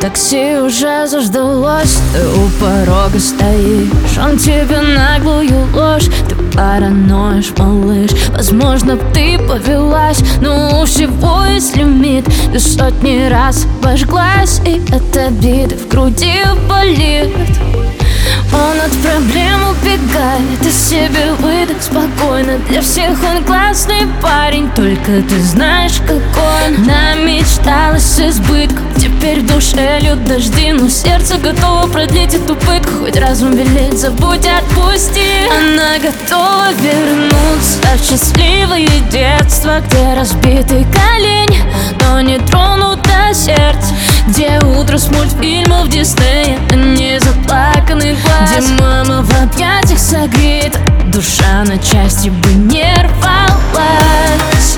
Такси уже заждалось, ты у порога стоишь. Он тебе наглую ложь, ты параноишь, малыш. Возможно, ты повелась, но у всего есть лимит. Ты сотни раз обожглась, и от обиды в груди болит. Он от проблем убегает, и себе выдох спокойно. Для всех он классный парень, только ты знаешь, какой он. Намечталась с избытком, теперь в душе льют дожди, но сердце готово продлить эту пытку. Хоть разум велит, забудь, отпусти. Она готова вернуться в счастливое детство, где разбитый колени, но не тронуто сердце, где утро с мультфильмов Диснея, а не заплаканный глаз, где мама в объятиях согрета, душа на части бы не рвалась.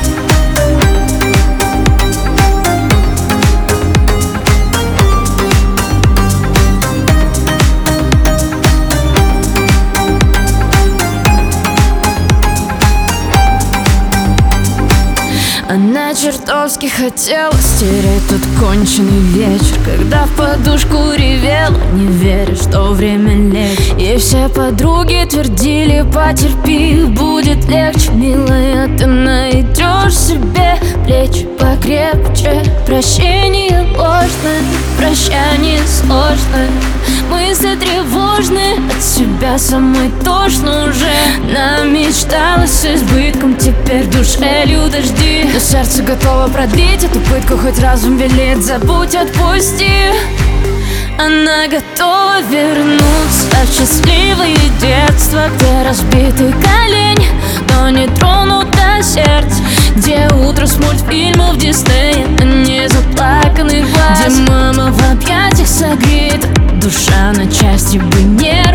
Она чертовски хотела стереть тот конченый вечер, когда в подушку ревела, не веря, что время лечит. И все подруги твердили: потерпи, будет легче, милая. Ты найдешь себе плечи покрепче. Прощение ложное, прощание сложное, мысли тревожные, от себя самой тошно уже. Намечталась с избытком, теперь в душе льют дожди, но сердце готово продлить эту пытку. Хоть разум велит, забудь, отпусти. Она готова вернуться в счастливое детство, где разбитый колени, но не тронуто сердце, где утро с мультфильмов Диснея, а не заплаканный глаз, где мама в объятиях согрета, душа на части бы не